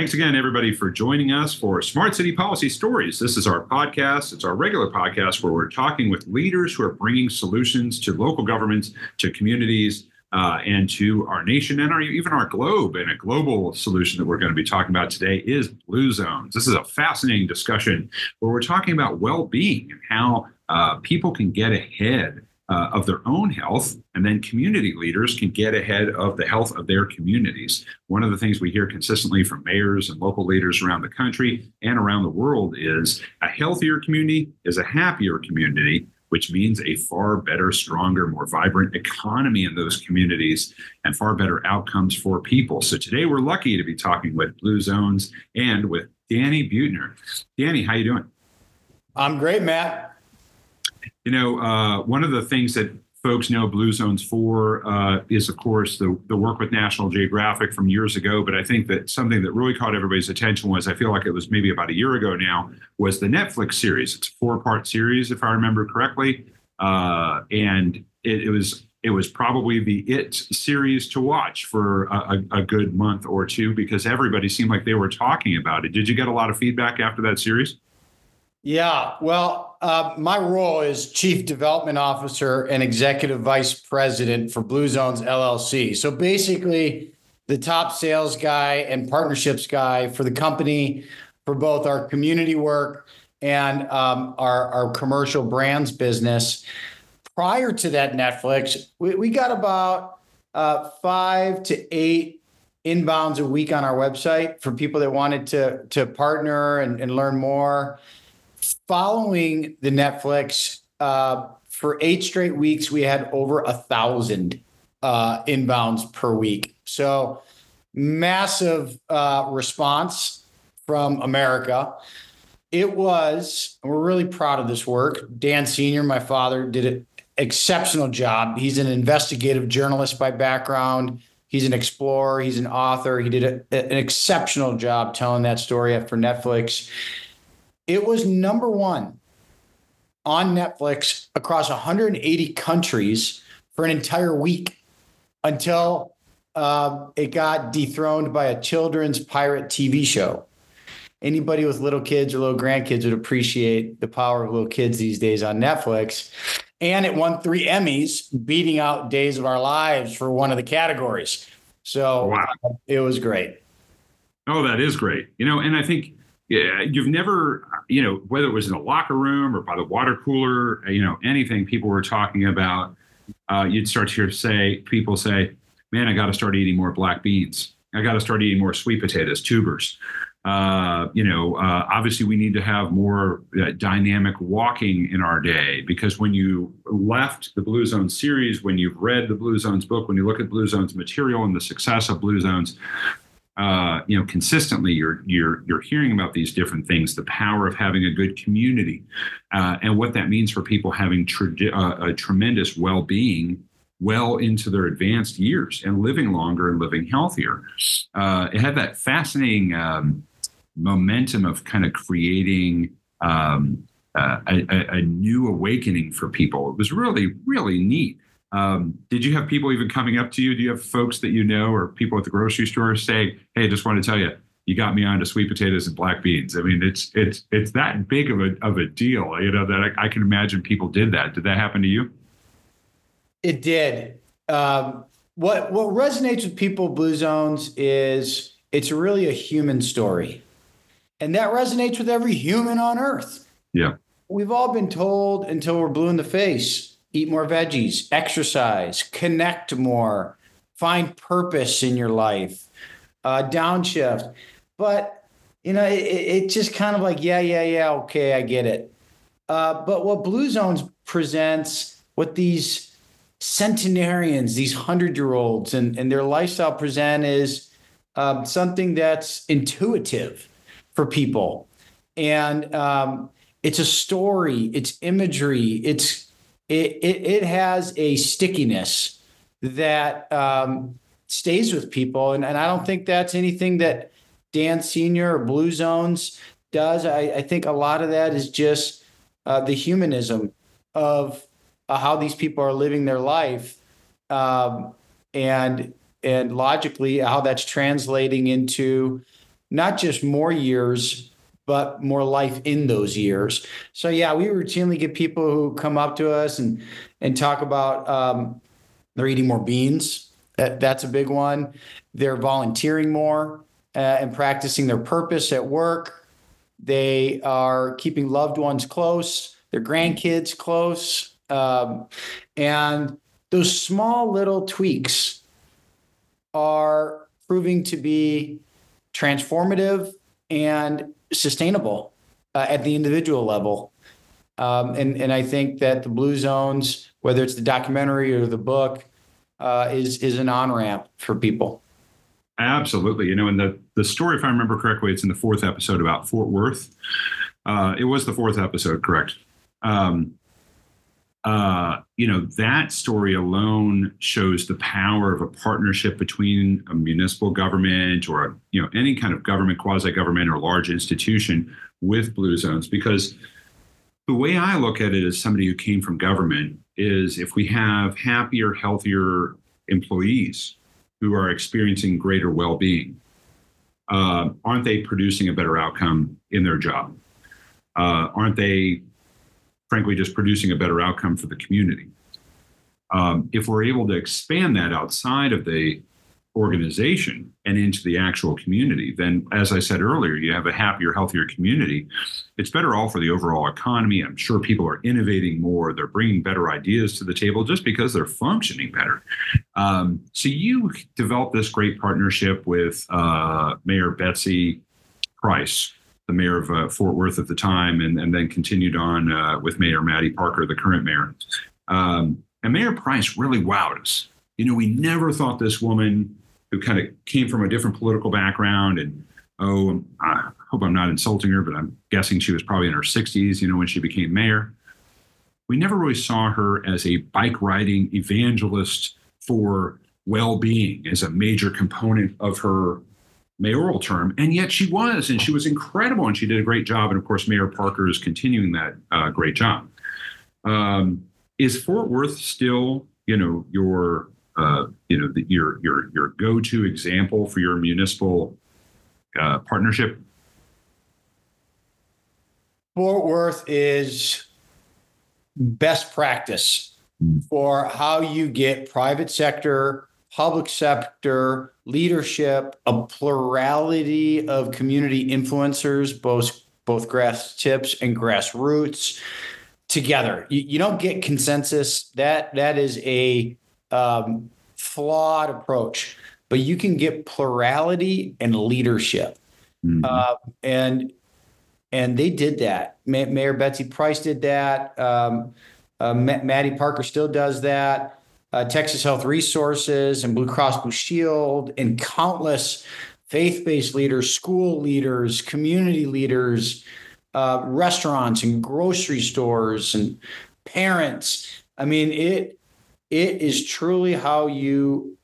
Thanks again, everybody, for joining us for Smart City Policy Stories. This is our podcast. It's our regular podcast where we're talking with leaders who are bringing solutions to local governments, to communities, and to our nation and even our globe. And a global solution that we're going to be talking about today is Blue Zones. This is a fascinating discussion where we're talking about well-being and how people can get ahead of their own health, and then community leaders can get ahead of the health of their communities. One of the things we hear consistently from mayors and local leaders around the country and around the world is a healthier community is a happier community, which means a far better, stronger, more vibrant economy in those communities and far better outcomes for people. So today we're lucky to be talking with Blue Zones and with Danny Buettner. Danny, how you doing? I'm great, Matt. You know, one of the things that folks know Blue Zones for is, of course, the work with National Geographic from years ago. But I think that something that really caught everybody's attention was, I feel like it was maybe about a year ago now, was the Netflix series. It's a 4-part series, if I remember correctly. And it was probably the it series to watch for a good month or two because everybody seemed like they were talking about it. Did you get a lot of feedback after that series? Yeah, well, my role is Chief Development Officer and Executive Vice President for Blue Zones LLC. So basically, the top sales guy and partnerships guy for the company for both our community work and our commercial brands business. Prior to that Netflix, we got about 5 to 8 inbounds a week on our website for people that wanted to partner and learn more. Following the Netflix, for 8 straight weeks, we had over 1,000 inbounds per week. So massive response from America. We're really proud of this work. Dan Sr., my father, did an exceptional job. He's an investigative journalist by background. He's an explorer. He's an author. He did an exceptional job telling that story for Netflix. It was number 1 on Netflix across 180 countries for an entire week until it got dethroned by a children's pirate TV show. Anybody with little kids or little grandkids would appreciate the power of little kids these days on Netflix. And it won 3 Emmys, beating out Days of Our Lives for one of the categories. So wow. It was great. Oh, that is great. You know, and I think you've never, whether it was in the locker room or by the water cooler, anything people were talking about, you'd start to hear people say, man, I got to start eating more black beans. I got to start eating more sweet potatoes, tubers. Obviously we need to have more dynamic walking in our day, because when you left the Blue Zones series, when you've read the Blue Zones book, when you look at Blue Zones material and the success of Blue Zones, consistently you're hearing about these different things, the power of having a good community, and what that means for people having a tremendous well-being well into their advanced years and living longer and living healthier. It had that fascinating momentum of kind of creating a new awakening for people. It was really, really neat. Did you have people even coming up to you? Do you have folks that you know or people at the grocery store saying, hey, just want to tell you, you got me onto sweet potatoes and black beans? I mean, it's that big of a deal, that I can imagine people did that. Did that happen to you? It did. What resonates with people, Blue Zones, is it's really a human story. And that resonates with every human on earth. Yeah. We've all been told until we're blue in the face, eat more veggies, exercise, connect more, find purpose in your life, downshift. But, it just kind of like, yeah, okay, I get it. But what Blue Zones presents, what these centenarians, these 100-year-olds and their lifestyle present is something that's intuitive for people. And it's a story, it's imagery, it has a stickiness that stays with people. And I don't think that's anything that Dan Sr. or Blue Zones does. I think a lot of that is just the humanism of how these people are living their life, and logically how that's translating into not just more years, but more life in those years. So yeah, we routinely get people who come up to us and talk about they're eating more beans. That's a big one. They're volunteering more and practicing their purpose at work. They are keeping loved ones close, their grandkids close. And those small little tweaks are proving to be transformative and sustainable at the individual level. And I think that the Blue Zones, whether it's the documentary or the book, is an on-ramp for people. Absolutely. And the story, if I remember correctly, it's in the 4th episode about Fort Worth. It was the 4th episode, correct? That story alone shows the power of a partnership between a municipal government or, any kind of government, quasi-government or large institution with Blue Zones. Because the way I look at it as somebody who came from government is if we have happier, healthier employees who are experiencing greater well-being, aren't they producing a better outcome in their job? Aren't they, frankly, just producing a better outcome for the community? If we're able to expand that outside of the organization and into the actual community, then, as I said earlier, you have a happier, healthier community. It's better all for the overall economy. I'm sure people are innovating more. They're bringing better ideas to the table just because they're functioning better. So you developed this great partnership with Mayor Betsy Price, the mayor of Fort Worth at the time, and then continued on with Mayor Mattie Parker, the current mayor. And Mayor Price really wowed us. We never thought this woman who kind of came from a different political background, and I hope I'm not insulting her, but I'm guessing she was probably in her 60s, when she became mayor. We never really saw her as a bike riding evangelist for well-being as a major component of her mayoral term. And yet she was incredible, and she did a great job. And of course, Mayor Parker is continuing that great job. Is Fort Worth still, your go-to example for your municipal partnership? Fort Worth is best practice for how you get private sector, public sector, leadership, a plurality of community influencers, both grass tips and grassroots together. You don't get consensus. That is a flawed approach, but you can get plurality and leadership. And they did that. Mayor Betsy Price did that. Mattie Parker still does that. Texas Health Resources and Blue Cross Blue Shield and countless faith-based leaders, school leaders, community leaders, restaurants and grocery stores and parents. I mean, it is truly how you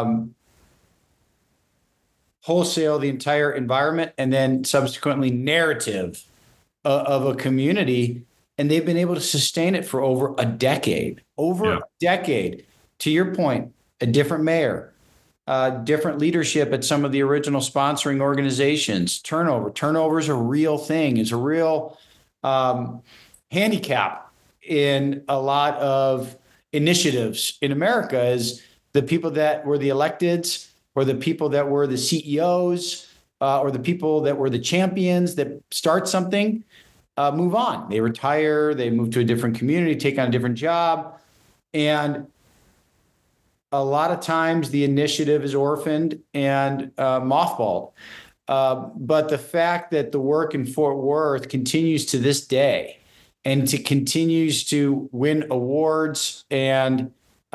wholesale the entire environment and then subsequently narrative of a community. And they've been able to sustain it for over a decade. A decade. To your point, a different mayor, different leadership at some of the original sponsoring organizations. Turnover is a real thing. It's a real handicap in a lot of initiatives in America, is the people that were the electeds or the people that were the CEOs or the people that were the champions that start something move on. They retire, they move to a different community, take on a different job. And a lot of times the initiative is orphaned and mothballed. But the fact that the work in Fort Worth continues to this day and continues to win awards and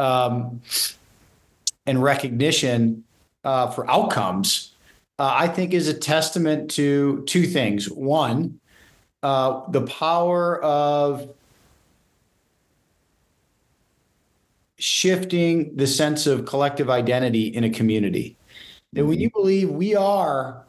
recognition for outcomes, I think is a testament to two things. One, the power of shifting the sense of collective identity in a community. That when you believe we are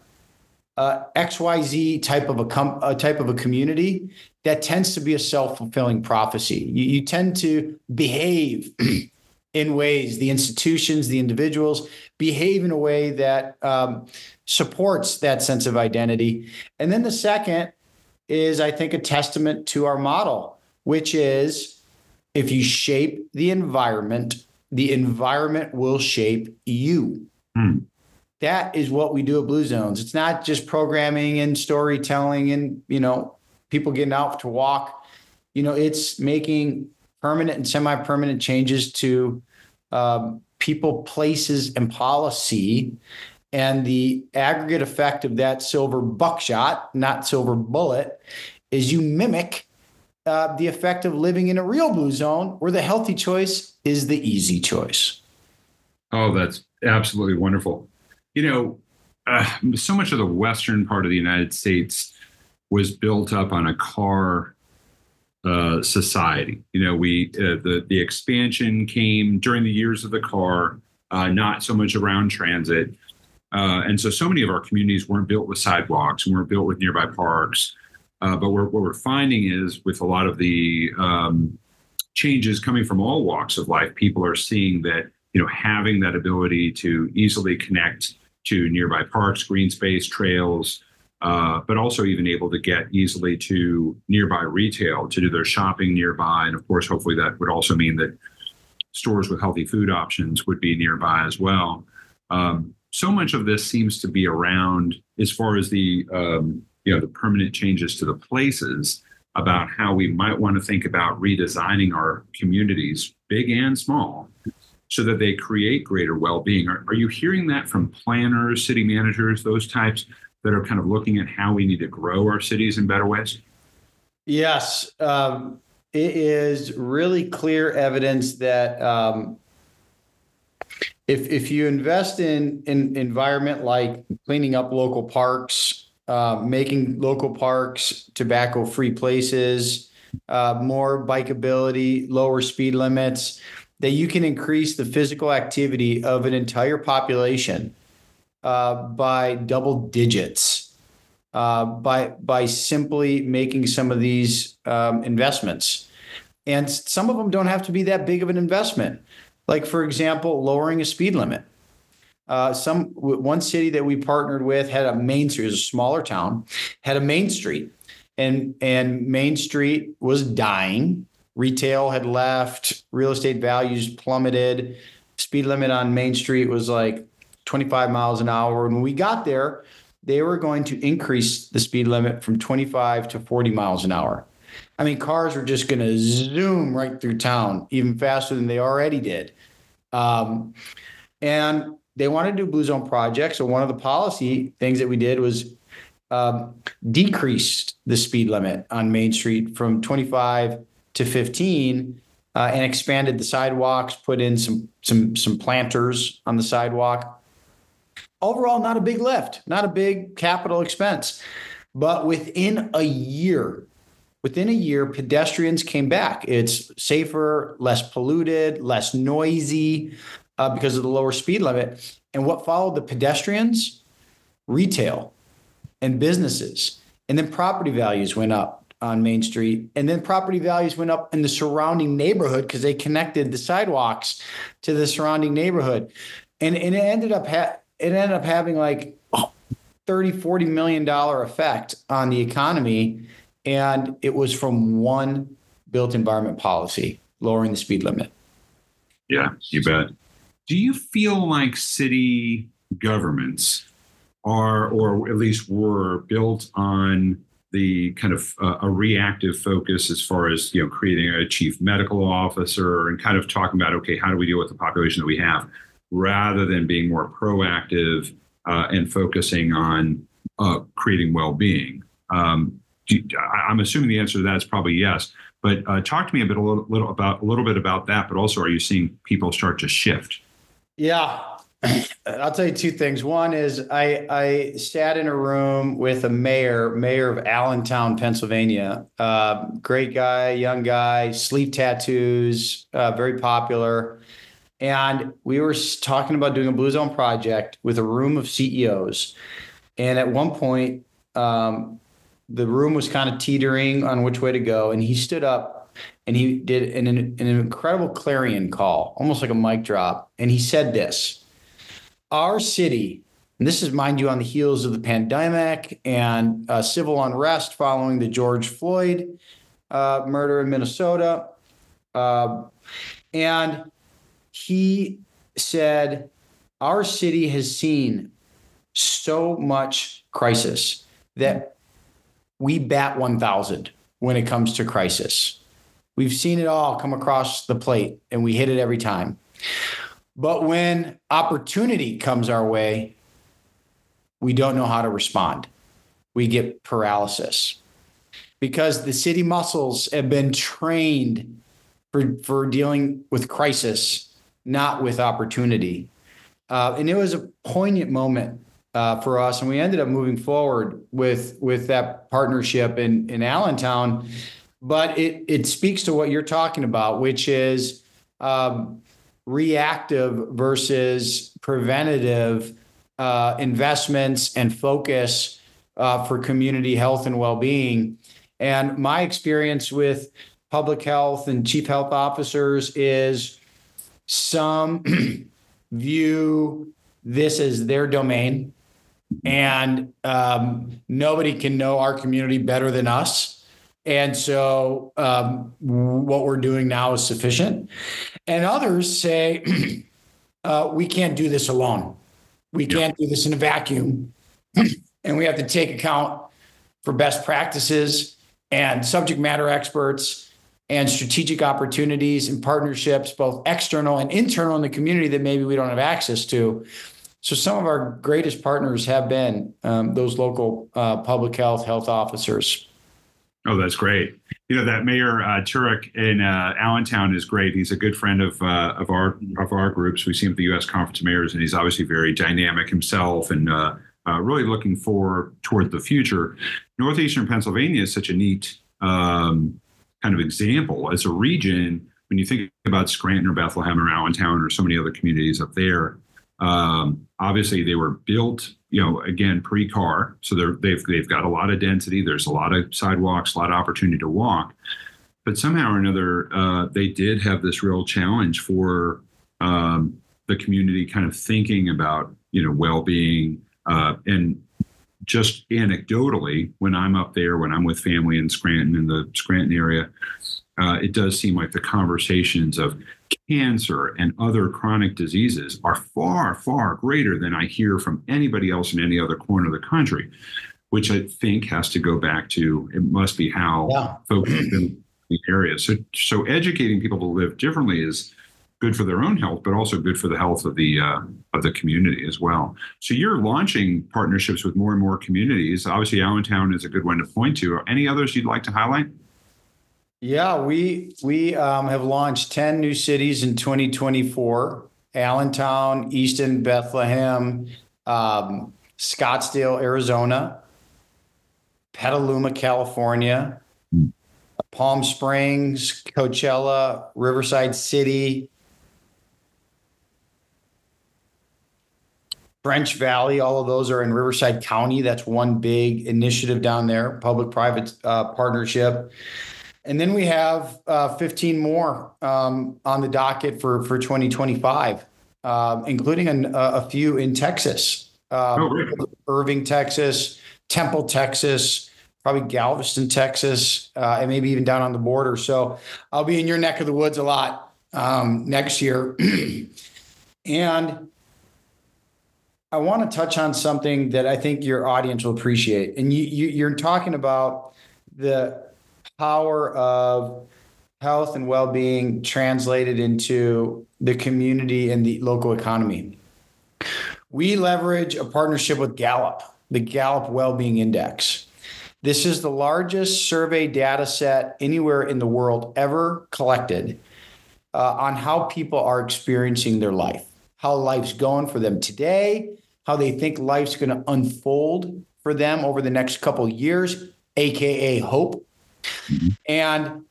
XYZ type of a community, that tends to be a self-fulfilling prophecy. You tend to behave in ways, the institutions, the individuals behave in a way that supports that sense of identity. And then the second is, I think, a testament to our model, which is if you shape the environment will shape you. That is what we do at Blue Zones. It's not just programming and storytelling and, people getting out to walk. It's making permanent and semi-permanent changes to people, places, and policy. And the aggregate effect of that silver buckshot, not silver bullet, is you mimic the effect of living in a real blue zone where the healthy choice is the easy choice. Oh, that's absolutely wonderful. So much of the western part of the United States was built up on a car society. The expansion came during the years of the car, not so much around transit. And so many of our communities weren't built with sidewalks and weren't built with nearby parks. But what we're finding is with a lot of the changes coming from all walks of life, people are seeing that, having that ability to easily connect to nearby parks, green space, trails, but also even able to get easily to nearby retail to do their shopping nearby. And of course, hopefully that would also mean that stores with healthy food options would be nearby as well. So much of this seems to be around as far as the permanent changes to the places about how we might want to think about redesigning our communities, big and small, so that they create greater well-being. Are you hearing that from planners, city managers, those types that are kind of looking at how we need to grow our cities in better ways? Yes. It is really clear evidence that if you invest in environment like cleaning up local parks, making local parks tobacco-free places, more bikeability, lower speed limits, that you can increase the physical activity of an entire population by double digits by simply making some of these investments. And some of them don't have to be that big of an investment. Like, for example, lowering a speed limit. One city that we partnered with had a main street, it was a smaller town, had a main street, and Main Street was dying. Retail had left, real estate values plummeted. Speed limit on Main Street was like 25 miles an hour. And when we got there, they were going to increase the speed limit from 25 to 40 miles an hour. I mean, cars were just going to zoom right through town, even faster than they already did. And they wanted to do Blue Zone projects. So one of the policy things that we did was decreased the speed limit on Main Street from 25 to 15 and expanded the sidewalks, put in some planters on the sidewalk. Overall, not a big lift, not a big capital expense. But within a year, pedestrians came back. It's safer, less polluted, less noisy because of the lower speed limit. And what followed the pedestrians? Retail and businesses. And then property values went up on Main Street. And then property values went up in the surrounding neighborhood because they connected the sidewalks to the surrounding neighborhood. And it ended up having like $30-40 million effect on the economy. And it was from one built environment policy, lowering the speed limit. Yeah, you bet. Do you feel like city governments are, or at least were, built on the kind of a reactive focus as far as, creating a chief medical officer and kind of talking about, okay, how do we deal with the population that we have, rather than being more proactive and focusing on creating well-being? I'm assuming the answer to that is probably yes. But talk to me a little bit about that. But also, are you seeing people start to shift? Yeah, I'll tell you two things. One is I sat in a room with a mayor of Allentown, Pennsylvania. Great guy, young guy, sleeve tattoos, very popular. And we were talking about doing a Blue Zone project with a room of CEOs. And at one point, the room was kind of teetering on which way to go. And he stood up and he did an incredible clarion call, almost like a mic drop. And he said this: our city, and this is, mind you, on the heels of the pandemic and civil unrest following the George Floyd murder in Minnesota. And he said, our city has seen so much crisis that we bat 1,000 when it comes to crisis. We've seen it all come across the plate and we hit it every time. But when opportunity comes our way, we don't know how to respond. We get paralysis because the city muscles have been trained for dealing with crisis, not with opportunity. And it was a poignant moment for us. And we ended up moving forward with that partnership in Allentown. But it speaks to what you're talking about, which is reactive versus preventative investments and focus for community health and well-being. And my experience with public health and chief health officers is some view this as their domain, and nobody can know our community better than us. And so what we're doing now is sufficient. And others say, we can't do this alone. We can't do this in a vacuum. And we have to take account for best practices and subject matter experts and strategic opportunities and partnerships, both external and internal in the community that maybe we don't have access to. So some of our greatest partners have been those local public health officers. Oh, that's great. You know, that Mayor Turek in Allentown is great. He's a good friend of our groups. We see him at the U.S. Conference of Mayors, and he's obviously very dynamic himself and really looking toward the future. Northeastern Pennsylvania is such a neat kind of example as a region. When you think about Scranton or Bethlehem or Allentown or so many other communities up there, obviously they were built, again, pre-car. So they've got a lot of density. There's a lot of sidewalks, a lot of opportunity to walk. But somehow or another, they did have this real challenge for the community kind of thinking about, well-being. And just anecdotally, when I'm up there, when I'm with family in Scranton, in the Scranton area, it does seem like the conversations of cancer and other chronic diseases are far, far greater than I hear from anybody else in any other corner of the country, which I think has to go back to, it must be how folks live in the area. So educating people to live differently is good for their own health, but also good for the health of the community as well. So you're launching partnerships with more and more communities. Obviously, Allentown is a good one to point to. Any others you'd like to highlight? Yeah, we have launched 10 new cities in 2024. Allentown, Easton, Bethlehem, Scottsdale, Arizona, Petaluma, California, Palm Springs, Coachella, Riverside City, French Valley. All of those are in Riverside County. That's one big initiative down there, public-private partnership. And then we have 15 more on the docket for 2025, including a few in Texas, really? Irving, Texas, Temple, Texas, probably Galveston, Texas, and maybe even down on the border. So I'll be in your neck of the woods a lot next year. And I want to touch on something that I think your audience will appreciate. And you're talking about the power of health and well-being translated into the community and the local economy. We leverage a partnership with Gallup, the Gallup Wellbeing Index. This is the largest survey data set anywhere in the world ever collected on how people are experiencing their life, how life's going for them today, how they think life's going to unfold for them over the next couple of years, AKA hope. And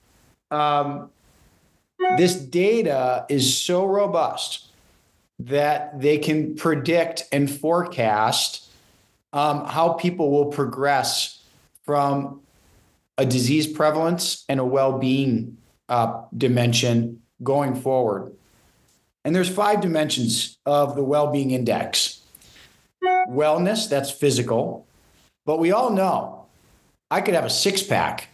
this data is so robust that they can predict and forecast how people will progress from a disease prevalence and a well-being dimension going forward. And there's 5 dimensions of the well-being index. Wellness, that's physical. But we all know I could have a six-pack.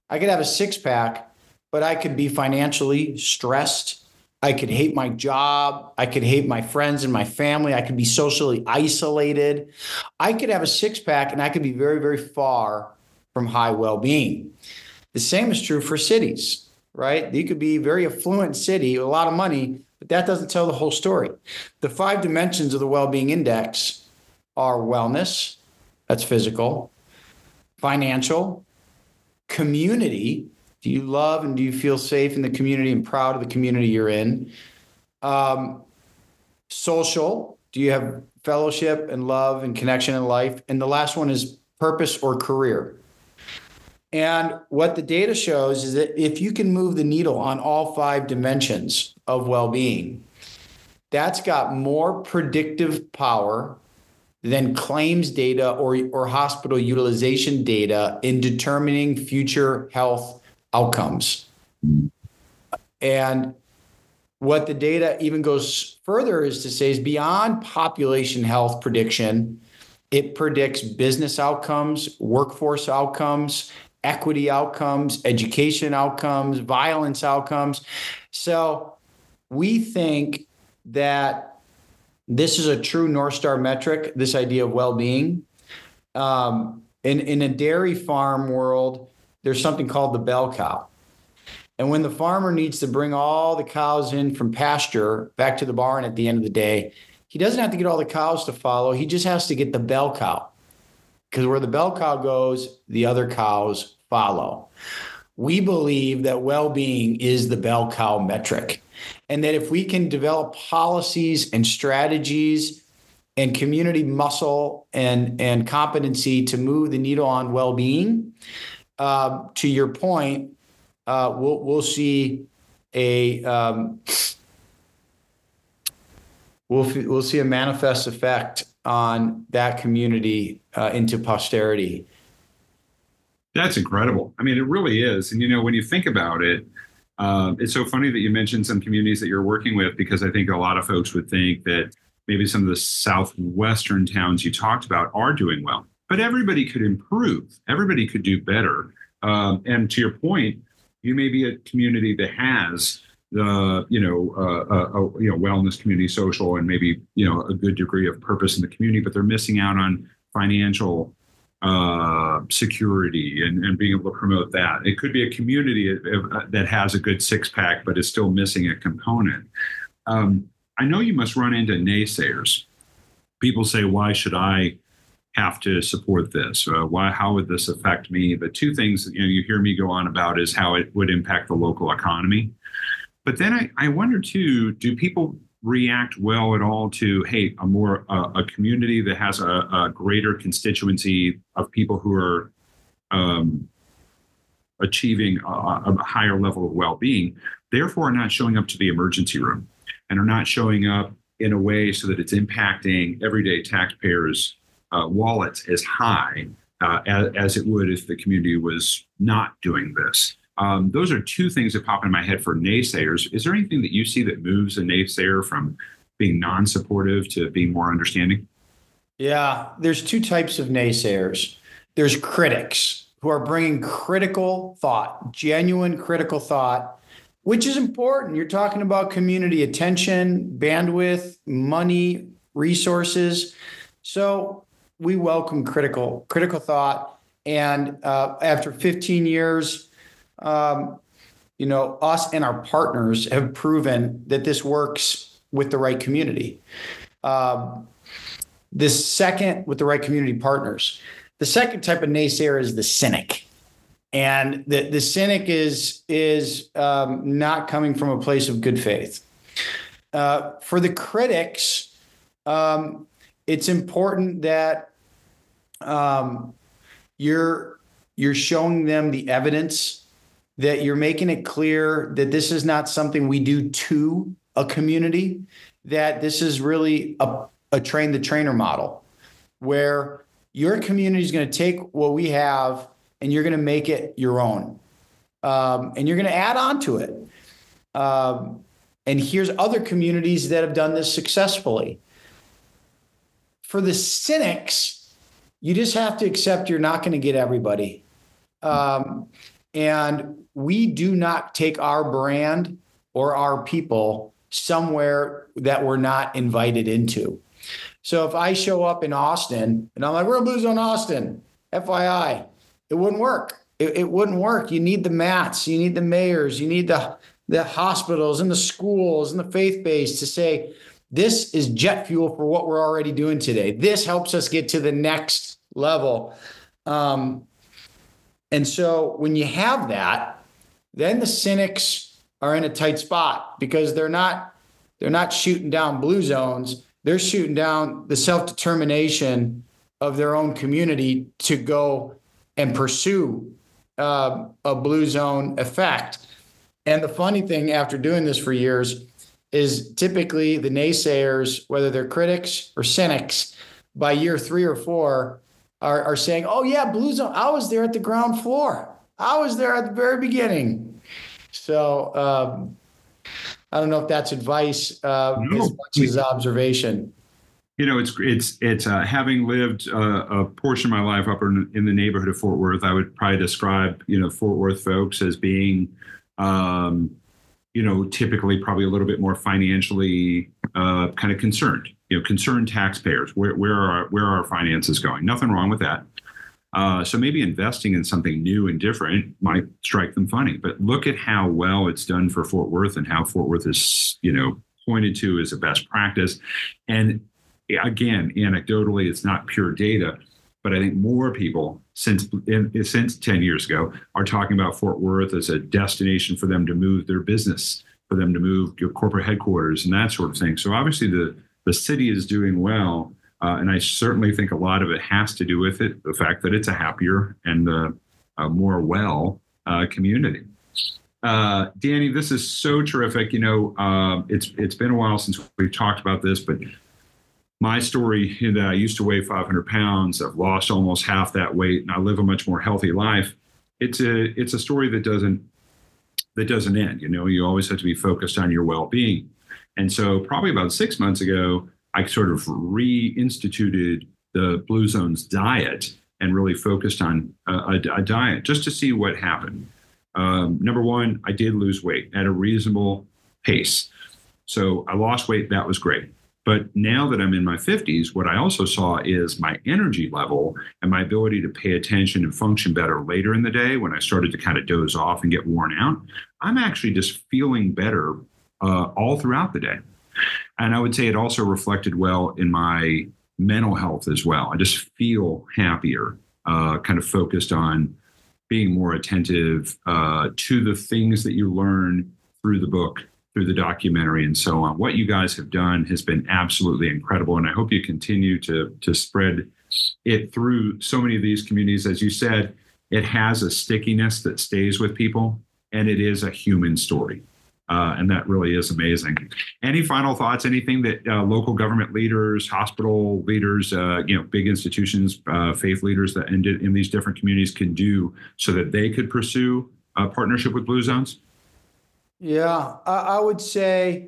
But I could be financially stressed. I could hate my job. I could hate my friends and my family. I could be socially isolated. I could have a six-pack and I could be very, very far from high well-being. The same is true for cities, right? You could be a very affluent city with a lot of money, but that doesn't tell the whole story. The 5 dimensions of the well-being index are wellness, that's physical, financial, community. Do you love and do you feel safe in the community and proud of the community you're in? Social, do you have fellowship and love and connection in life? And the last one is purpose or career. And what the data shows is that if you can move the needle on all 5 dimensions of well-being, that's got more predictive power than claims data or hospital utilization data in determining future health outcomes. And what the data even goes further is to say is beyond population health prediction, it predicts business outcomes, workforce outcomes, equity outcomes, education outcomes, violence outcomes. So we think that this is a true North Star metric, this idea of well-being. In a dairy farm world, there's something called the bell cow. And when the farmer needs to bring all the cows in from pasture back to the barn at the end of the day, he doesn't have to get all the cows to follow. He just has to get the bell cow. Because where the bell cow goes, the other cows follow. We believe that well-being is the bell cow metric. And that if we can develop policies and strategies and community muscle and competency to move the needle on well-being, to your point, we'll see a we'll see a manifest effect on that community into posterity. That's incredible. I mean, it really is. And, when you think about it, it's so funny that you mentioned some communities that you're working with, because I think a lot of folks would think that maybe some of the southwestern towns you talked about are doing well, but everybody could improve. Everybody could do better. And to your point, you may be a community that has the, wellness, community, social, and maybe, a good degree of purpose in the community, but they're missing out on financial security and being able to promote that. It could be a community that has a good six-pack, but is still missing a component. I know you must run into naysayers. People say, why should I have to support this? How would this affect me? The two things you hear me go on about is how it would impact the local economy. But then I wonder too, do people react well at all to, hey, a community that has a greater constituency of people who are achieving a higher level of well-being, therefore are not showing up to the emergency room and are not showing up in a way so that it's impacting everyday taxpayers' wallets as high as it would if the community was not doing this. Those are two things that pop in my head for naysayers. Is there anything that you see that moves a naysayer from being non-supportive to being more understanding? Yeah, there's 2 types of naysayers. There's critics who are bringing critical thought, genuine critical thought, which is important. You're talking about community attention, bandwidth, money, resources. So we welcome critical thought. And after 15 years, us and our partners have proven that this works with the right community. This second, with the right community partners. The second type of naysayer is the cynic. And the cynic is not coming from a place of good faith. For the critics, it's important that you're showing them the evidence, that you're making it clear that this is not something we do to a community, that this is really a train the trainer model, where your community is going to take what we have and you're going to make it your own. and you're going to add on to it. And here's other communities that have done this successfully. For the cynics, you just have to accept you're not going to get everybody. And we do not take our brand or our people somewhere that we're not invited into. So if I show up in Austin and I'm like, we're Blue Zone Austin, FYI, it wouldn't work. It wouldn't work. You need the Matts, you need the mayors, you need the hospitals and the schools and the faith-based to say, this is jet fuel for what we're already doing today. This helps us get to the next level. And so when you have that, then the cynics are in a tight spot because they're not shooting down blue zones. They're shooting down the self-determination of their own community to go and pursue a blue zone effect. And the funny thing after doing this for years is typically the naysayers, whether they're critics or cynics, by year 3 or 4 are saying, oh yeah, blue zone, I was there at the ground floor. I was there at the very beginning. So I don't know if that's advice as much as observation. You know, it's having lived a portion of my life up in the neighborhood of Fort Worth. I would probably describe, Fort Worth folks as being, typically probably a little bit more financially kind of concerned. Concerned taxpayers. Where are our finances going? Nothing wrong with that. So maybe investing in something new and different might strike them funny. But look at how well it's done for Fort Worth and how Fort Worth is, pointed to as a best practice. And again, anecdotally, it's not pure data, but I think more people since 10 years ago are talking about Fort Worth as a destination for them to move their business, for them to move your corporate headquarters and that sort of thing. So obviously the city is doing well. And I certainly think a lot of it has to do with the fact that it's a happier and more well community. Danny, this is so terrific. It's been a while since we've talked about this, but my story in that I used to weigh 500 pounds, I've lost almost half that weight, and I live a much more healthy life. It's a story that doesn't end. You always have to be focused on your well-being. And so probably about 6 months ago, I sort of reinstituted the Blue Zones diet and really focused on a diet just to see what happened. Number one, I did lose weight at a reasonable pace. So I lost weight. That was great. But now that I'm in my 50s, what I also saw is my energy level and my ability to pay attention and function better later in the day when I started to kind of doze off and get worn out. I'm actually just feeling better all throughout the day. And I would say it also reflected well in my mental health as well. I just feel happier, kind of focused on being more attentive to the things that you learn through the book, through the documentary, and so on. What you guys have done has been absolutely incredible. And I hope you continue to spread it through so many of these communities. As you said, it has a stickiness that stays with people, and it is a human story. And that really is amazing. Any final thoughts? Anything that local government leaders, hospital leaders, big institutions, faith leaders that in these different communities can do so that they could pursue a partnership with Blue Zones? Yeah, I would say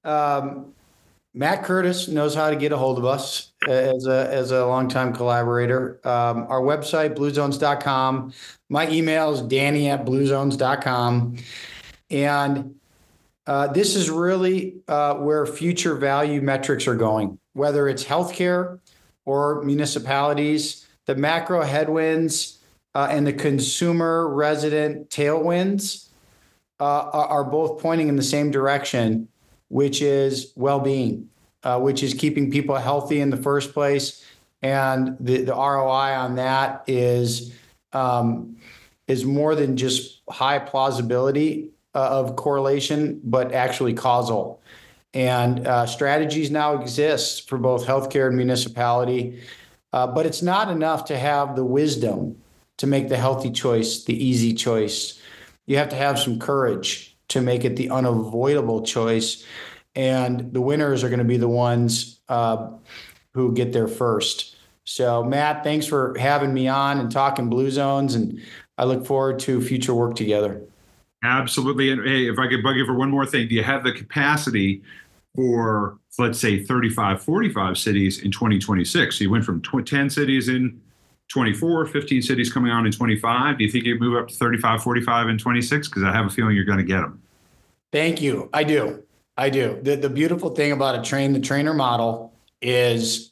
Matt Curtis knows how to get a hold of us as a longtime collaborator. Our website, bluezones.com. My email is danny@bluezones.com. And this is really where future value metrics are going, whether it's healthcare or municipalities. The macro headwinds and the consumer resident tailwinds are both pointing in the same direction, which is well-being, which is keeping people healthy in the first place. And the ROI on that is more than just high plausibility of correlation, but actually causal. And strategies now exist for both healthcare and municipality, but it's not enough to have the wisdom to make the healthy choice, the easy choice. You have to have some courage to make it the unavoidable choice. And the winners are going to be the ones who get there first. So, Matt, thanks for having me on and talking Blue Zones. And I look forward to future work together. Absolutely. And hey, if I could bug you for one more thing, do you have the capacity for, let's say, 35, 45 cities in 2026? So you went from 10 cities in 24, 15 cities coming on in 25. Do you think you'd move up to 35, 45 in 26? Because I have a feeling you're going to get them. Thank you. I do. The beautiful thing about a train the trainer model is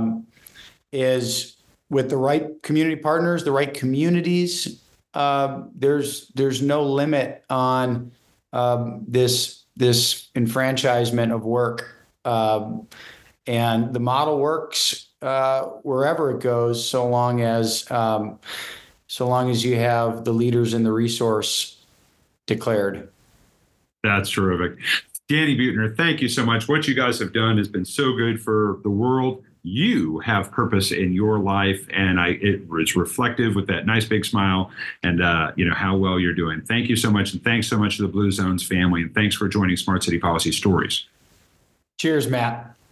with the right community partners, the right communities. There's no limit on this enfranchisement of work, and the model works wherever it goes, so long as you have the leaders and the resource declared. That's terrific. Danny Buettner, thank you so much. What you guys have done has been so good for the world. You have purpose in your life, and it's reflective with that nice big smile and how well you're doing. Thank you so much, and thanks so much to the Blue Zones family, and thanks for joining Smart City Policy Stories. Cheers, Matt.